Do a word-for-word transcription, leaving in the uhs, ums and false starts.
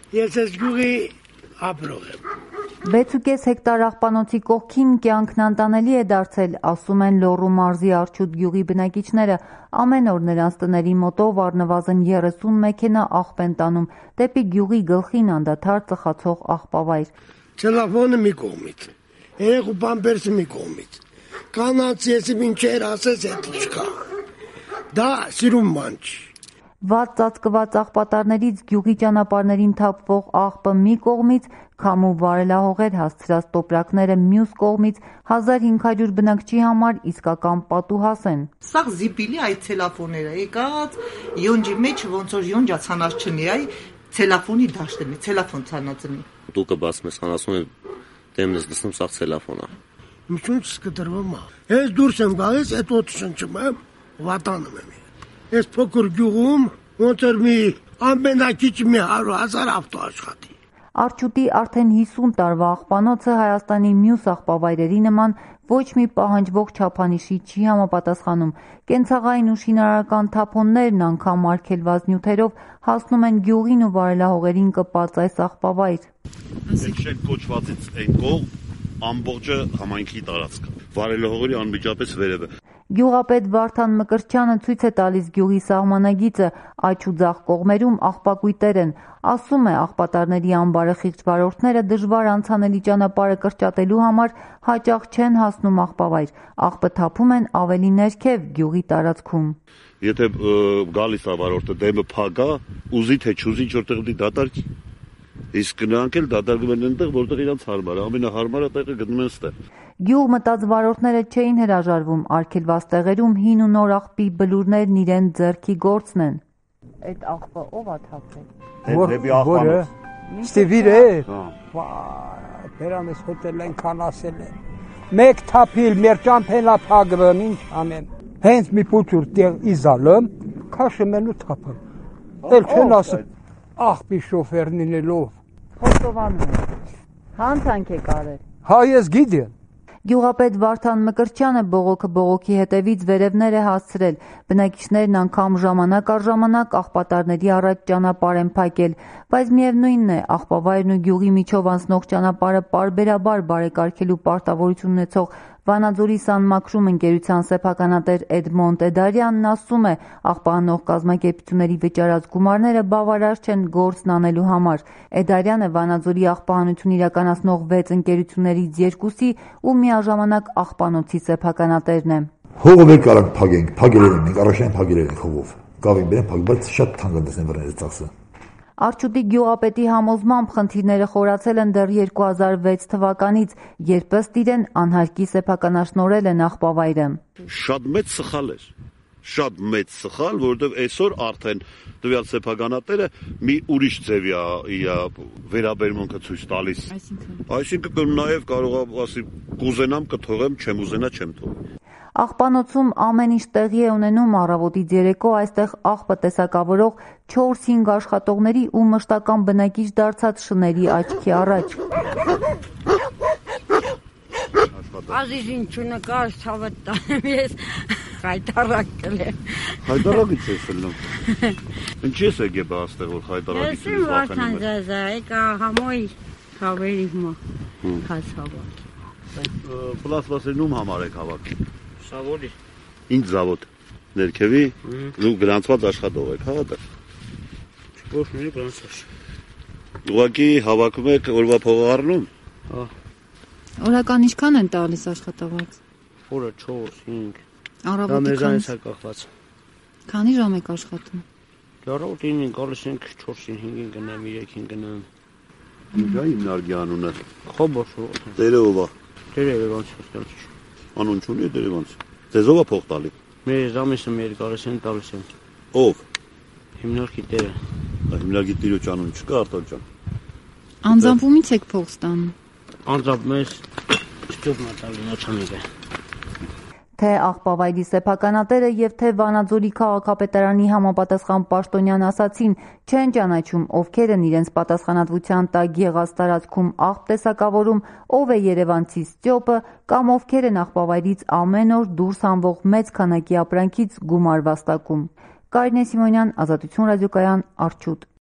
Ես ես գյուղի ապրող եմ։ վեցուկես հեկտար աղբանոցի կողքին կյանքն անտանելի է դարձել, ասում են Լոռու մարզի Արջուտ գյուղի բնակիչները։ Ամեն օր նրանց տների մոտով առնվազն երեսուն մեքենա աղբ են տանում դեպի գյուղի գլխին անդադար ծխացող աղբավայր։ Տելեֆոնը մի կողմից, երեխու պամպերսը մի կողմից, կանանց եսի մինչեր ասես էդ չկա, դա սիրում ման չի։ Վատ ծածկված աղբատարներից գյուղի ճանապարհներին թափվող աղբը մի կողմից, քամու վարելահողեր հասցրած տոպրակները մյուս կողմից հազար հինգ հարյուր բնակչի համար իսկական պատուհաս են։ Սա զիպիլի այդ ցելոֆոնները եկած յոնջի մեջ ոնց որ յոնջա ցանած չնի այ ցելոֆոնի դաշտենի ցելոֆոն ցանածնի դուկը բաց մեզ խանասում է դեմնս դսնում սա ցելոֆոնա Միշտ սկտրվում է։ Ես դուրս եմ գալիս, այդ օդը շնչում եմ, վատանում եմ։ Ես փոքր գյուղում ոնց որ մի ամենակիչ մի հարյուր հազար ավտո աշխատի։ Արջուտի արդեն հիսուն տարվա աղբանոցը Հայաստանի մյուս աղբավայրերի նման ոչ մի պահանջվող չափանիշի չի համապատասխանում։ Կենցաղային ու շինարարական թափոններն անգամ արգելված նյութերով հասնում են գյուղին ու վարելահողերին կպած այս աղբավայր։ Շեն կոչվածից այն կողմ ամբողջը համայնքի տարածք։ Վարելահողերի անմիջապես վերևը։ Գյուղապետ Վարդան Մկրտչյանը ցույց է տալիս գյուղի սահմանագիծը, աջ ու ձախ կողմերում աղբակույտեր են։ Ասում է, աղբատարների անբարը խիղճ վարորդները դժվար անցանելի ճանապարհը կրճատելու համար հաճախ չեն հասնում աղբավայր։ Աղբը թափում են ավելի ներքև գյուղի տարածքում։ Եթե գալիս է վարորդը դեմը փագա, ուզի թե չուզի որտեղ դի դատարկ իսկ նրանք էլ դատարկում են այնտեղ, որտեղ իրանց հարմար է, ամենահարմարը տեղը գտնում են ստեղ։ Գյուղ մտած վարորդները չէին հրաժարվում, արգելված տեղերում հին ու նոր աղբի բլուրներն իրեն ձեռքի գործն են։ Այդ աղբը ով է թափել։ Դեպի աղբանը։ Ստիվիր է։ Դրանից հոտել են քան ասել են։ Մեկ թափիլ մեր ճամփենա փագվեմ ինչ անեմ։ Հենց մի փոքր տեղ իզալում, քաշում են ու թափում։ Էլ չեն ասում աղբի շոֆերն ինելով։ Խոստովանում է։ Հանցանք է կարել։ Հա ես գիտեմ։ Գյուղապետ Վարդան Մկրտչյանը բողոքը բողոքի հետևից վերևներ է հասցրել։ Բնակիչներն անգամ ժամանակ առ ժամանակ աղբատարների առաջ ճանապարհ են փակել, բայց միևնույնն է, աղբավայրն ու գյուղի միջով անցնող ճանապարհը պարբերաբար բարեկարգելու պարտավորություն ունեցող Վանաձորի Սանմաքրում ընկերության սեփականատեր Էդմոնդ Էդարյանն ասում է, աղբահանող կազմակերպությունների վճարած գումարները բավարար չեն գործն անելու համար։ Էդարյանը Վանաձորի աղբահանություն իրականացնող վեց ընկերություններից երկուսի ու միաժամանակ աղբանոցի սեփականատերն է։ Հողով էլ կարող փագենք, փագել են մենք, առաջին փագել են հողով։ Գավին բերեն փագ, բայց շատ թանկարդես են վրաները ծախսը։ Արջուտի գյուղապետի համոզմամբ խնդիրները խորացել են դեռ երկու հազար վեց թվականից, երբ ըստ իրեն անհարկի սեփականաշնորհել են աղբավայրը։ Շատ մեծ սխալ էր, շատ մեծ սխալ, որովհետև այսօր արդեն տվյալ սեփականատերը մի ուրիշ ձևի է վերաբերմունքը ցույց տալիս։ Այսինքն նաև կարող է ասի կուզենամ կթողեմ, չեմ ուզենա չեմ թողի։ Աղբանոցում ամեն ինչ տեղի է ունենում առավոտից երեկո այստեղ աղբը տեսակավորող չորս-հինգ աշխատողների ու մշտական բնակիչ դարձած շների աչքի առաջ։ Ազիզին չնկար ցավդ տանեմ ես հայտարարել եմ։ Հայտարարից ես ելնում։ Ինչ ես եկել այստեղ որ հայտարարից ես վարդան զազա եկա համոյ խավերի մա հասավա։ Պլաստմասինում համար եք հավաքի։ Զավոդի։ Ինչ զավոդ։ Ներքևի ու գրանցված աշխատող եք, հա դա։ Չփոխների գրանցած։ Ուղղակի հավաքում եք օրվա փողը առնում։ Հա։ Օրական ինչքան են տալիս աշխատավարձ։ Օրը չորս հինգ։ Առավոտի քանի է կախված։ Քանի ժամ եք աշխատում։ Առավոտին գալիս ենք չորսին հինգին գնամ, երեքին գնամ։ Ինչ է հիմնարկի անունը։ Խոբոշ։ Տերը ով է։ Տերը Երևանից է։ Անուն չունի Երևանից։ Ձեզ ով է փող տալի։ Մեր զամեսը մեր գալիս են տալիս են։ Ով։ Հիմնարկի տերը։ Հիմնարկի տիրոջ անուն չկա Արտոլ ջան։ Անձամբ եք փող ստանում։ Անձամբ մեզ չտուր մտալի նոչանիկը։ Թե աղբավայրի սեփականատերը եւ թե Վանաձորի քաղաքապետարանի համապատասխան պաշտոնյան ասացին չեն ճանաչում ովքեր են իրենց պատասխանատվության տակ եղած տարածքում աղբ տեսակավորում, ով է երևանցի Ստյոպը կամ ովքեր են աղբավայրից ամեն օր դուրս հանվող մեծ քանակի ապրանքից գումար վաստակում։ Կարինե Սիմոնյան, Ազատություն ռադիոկայան, Արջուտ։